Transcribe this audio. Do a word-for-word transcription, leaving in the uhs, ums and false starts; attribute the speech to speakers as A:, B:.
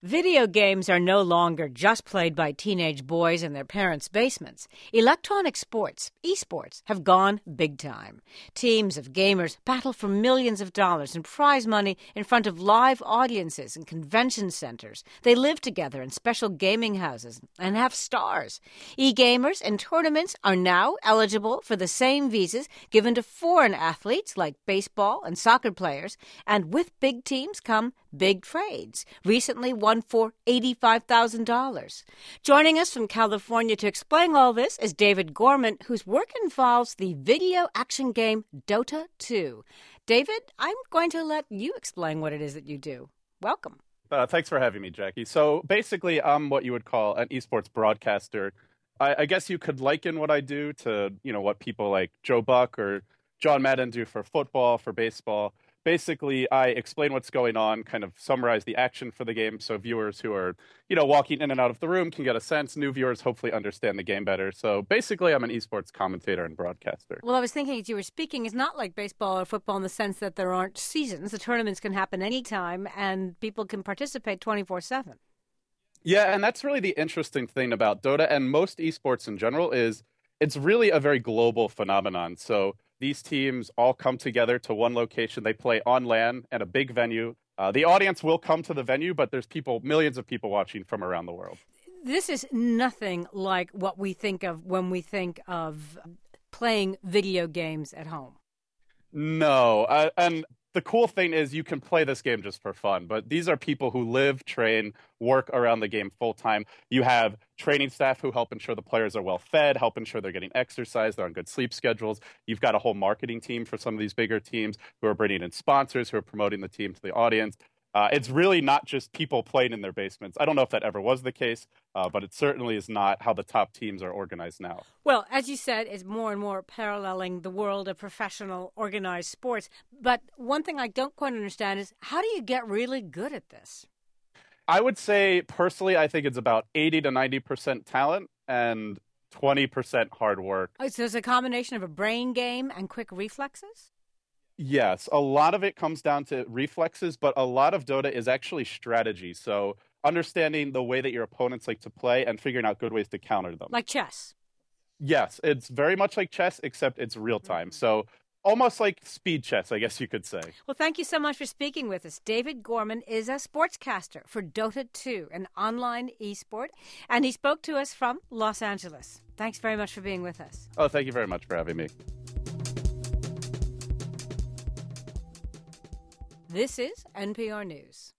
A: Video games are no longer just played by teenage boys in their parents' basements. Electronic sports, esports, have gone big time. Teams of gamers battle for millions of dollars in prize money in front of live audiences in convention centers. They live together in special gaming houses and have stars. E-gamers and tournaments are now eligible for the same visas given to foreign athletes like baseball and soccer players. And with big teams come big trades. Recently, one for eighty-five thousand dollars. Joining us from California to explain all this is David Gorman, whose work involves the video action game Dota two. David, I'm going to let you explain what it is that you do. Welcome.
B: Uh, thanks for having me, Jackie. So basically, I'm what you would call an esports broadcaster. I, I guess you could liken what I do to, you know, what people like Joe Buck or John Madden do for football, for baseball. Basically, I explain what's going on, kind of summarize the action for the game so viewers who are, you know, walking in and out of the room can get a sense. New viewers hopefully understand the game better. So basically, I'm an esports commentator and broadcaster.
A: Well, I was thinking as you were speaking, it's not like baseball or football in the sense that there aren't seasons. The tournaments can happen anytime and people can participate twenty-four seven.
B: Yeah, and that's really the interesting thing about Dota and most esports in general is it's really a very global phenomenon. So these teams all come together to one location. They play on LAN at a big venue. Uh, the audience will come to the venue, but there's people, millions of people watching from around the world.
A: This is nothing like what we think of when we think of playing video games at home.
B: No, uh, and the cool thing is you can play this game just for fun, but these are people who live, train, work around the game full time. You have training staff who help ensure the players are well fed, help ensure they're getting exercise, they're on good sleep schedules. You've got a whole marketing team for some of these bigger teams who are bringing in sponsors, who are promoting the team to the audience. Uh, it's really not just people playing in their basements. I don't know if that ever was the case, uh, but it certainly is not how the top teams are organized now.
A: Well, as you said, it's more and more paralleling the world of professional organized sports. But one thing I don't quite understand is how do you get really good at this?
B: I would say, personally, I think it's about eighty to ninety percent talent and twenty percent hard work.
A: Oh, so it's a combination of a brain game and quick reflexes?
B: Yes, a lot of it comes down to reflexes, but a lot of Dota is actually strategy. So understanding the way that your opponents like to play and figuring out good ways to counter them.
A: Like chess?
B: Yes, it's very much like chess, except it's real time. Mm-hmm. So almost like speed chess, I guess you could say.
A: Well, thank you so much for speaking with us. David Gorman is a sportscaster for Dota two, an online esport, and he spoke to us from Los Angeles. Thanks very much for being with us.
B: Oh, thank you very much for having me.
A: This is N P R News.